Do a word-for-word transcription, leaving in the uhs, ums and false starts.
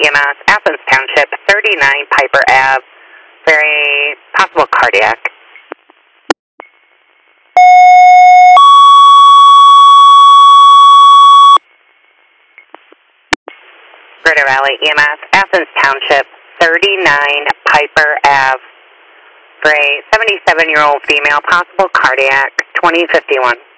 E M S, Athens Township, thirty-nine Piper Ave, very possible cardiac. Greater Valley E M S, Athens Township, thirty-nine Piper Ave, for a seventy-seven-year-old female, possible cardiac, twenty fifty-one.